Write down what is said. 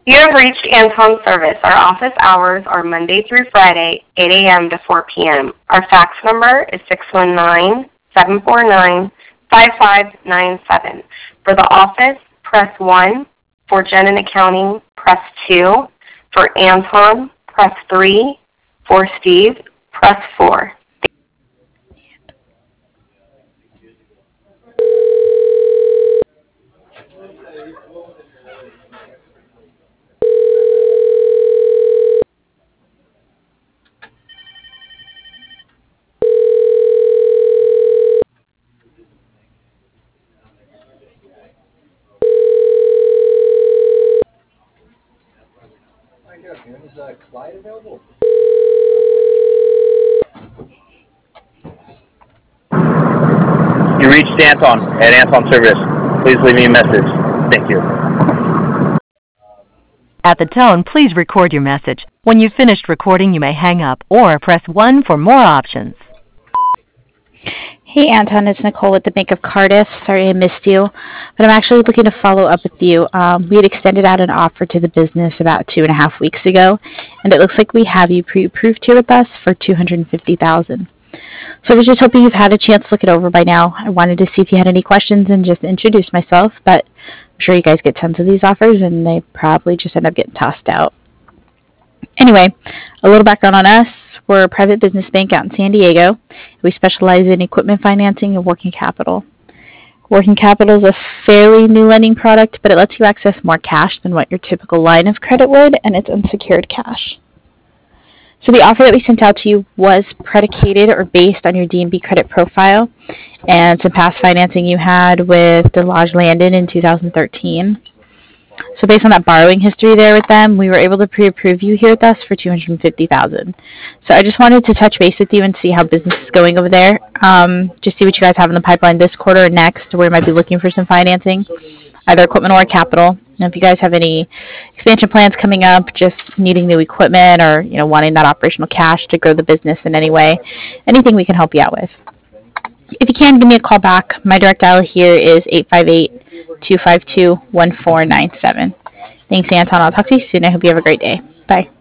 You have reached Anton Service. Our office hours are Monday through Friday, 8 a.m. to 4 p.m. Our fax number is 619-749-5597. For the office, press 1. For Jen and accounting, press 2. For Anton, press 3. For Steve, press 4. Is Clyde available? You reached Anton at Anton Service. Please leave me a message. Thank you. At the tone, please record your message. When you've finished recording, you may hang up or press 1 for more options. Hey Anton, it's Nicole with the Bank of Cardiff. Sorry I missed you, but I'm actually looking to follow up with you. We had extended out an offer to the business about 2.5 weeks ago, and it looks like we have you pre-approved here with us for $250,000. So I was just hoping you've had a chance to look it over by now. I wanted to see if you had any questions and just introduce myself, but I'm sure you guys get tons of these offers, and they probably just end up getting tossed out. Anyway, a little background on us. We're a private business bank out in San Diego. We specialize in equipment financing and working capital. Working capital is a fairly new lending product, but it lets you access more cash than what your typical line of credit would, and it's unsecured cash. So the offer that we sent out to you was predicated or based on your D&B credit profile and some past financing you had with Delage Landon in 2013. So based on that borrowing history there with them, we were able to pre-approve you here with us for $250,000. So I just wanted to touch base with you and see how business is going over there. Just see what you guys have in the pipeline this quarter or next, where you might be looking for some financing, either equipment or capital. And if you guys have any expansion plans coming up, just needing new equipment or wanting that operational cash to grow the business in any way, anything we can help you out with. If you can, give me a call back. My direct dial here is 858-252-1497. Thanks, Anton. I'll talk to you soon. I hope you have a great day. Bye.